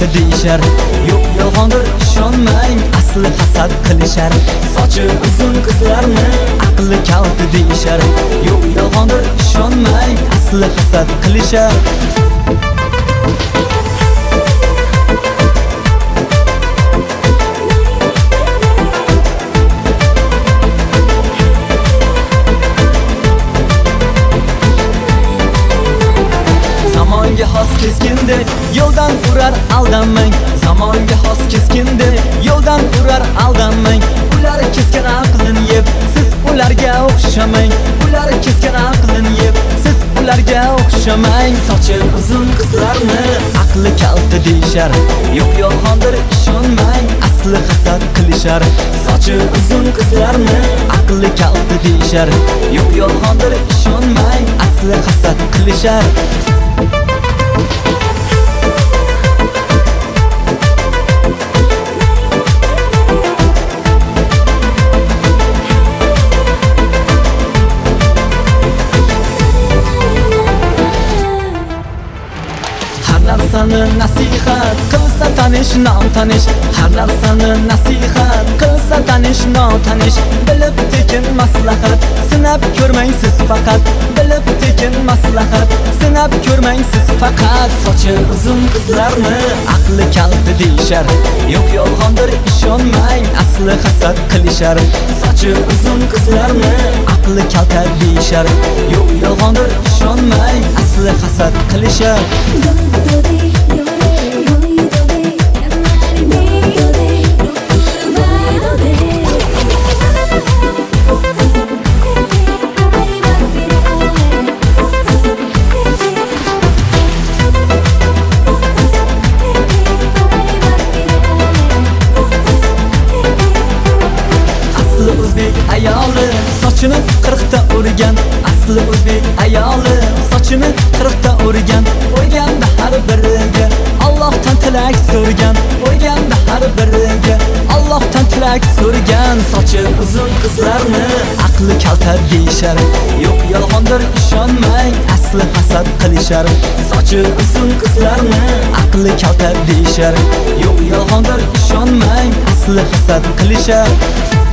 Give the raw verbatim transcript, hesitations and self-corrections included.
kalta deyishar. Yo'q yolg'ondir ishonmang, asli hasad qilishar. Sochi uzun qizlarni aqli kalta deyishar. Yo'q yolg'ondir ishonmang, asli hasad qilishar. Zamonga xos keskindi, yo'ldan urar aldanmang. Zamonga xos keskindi, yo'ldan urar aldanmang. Ular kesgan aqlini yeb, siz ularga o'xshamang. Ular kesgan aqlini yeb, siz ularga o'xshamang. Sochi uzun qizlarni aqli kalta deyishar. Yo'q yolg'ondir ishonmang, asli hasad qilishar. Sochi uzun qizlarni aqli kalta deyishar. Yo'q yolg'ondir ishonmang, asli hasad qilishar. Narsani nasihat qilsa tanish nom tanish. Har narsani nasihat qilsa tanish nom tanish. Bilib tekin maslahat, sinab ko'rmang siz faqat. Bilib tekin maslahat, sinab ko'rmang siz faqat. Sochi uzun qizlarni aqli kalta deyishar. Yo'q yolg'ondir ishonmang, asli hasad qilishar. Sochi uzun qizlarni aqli kalta deyishar. Yo'q yolg'ondir ishonmang, asli hasad qilishar. O'zbek ayoli sochini qirqta o'rgan. Asli o'zbek ayoli sochini qirqta o'rgan. O'rganda har biriga Allohdan tilak so'rgan. O'rganda har biriga Allohdan tilak so'rgan. Sochi uzun qizlarni aqli kalta deyishar. Yo'q yolg'ondir ishonmang, asli hasad qilishar. Sochi uzun qizlarni aqli kalta deyishar. Yo'q yolg'ondir ishonmang, asli hasad qilishar.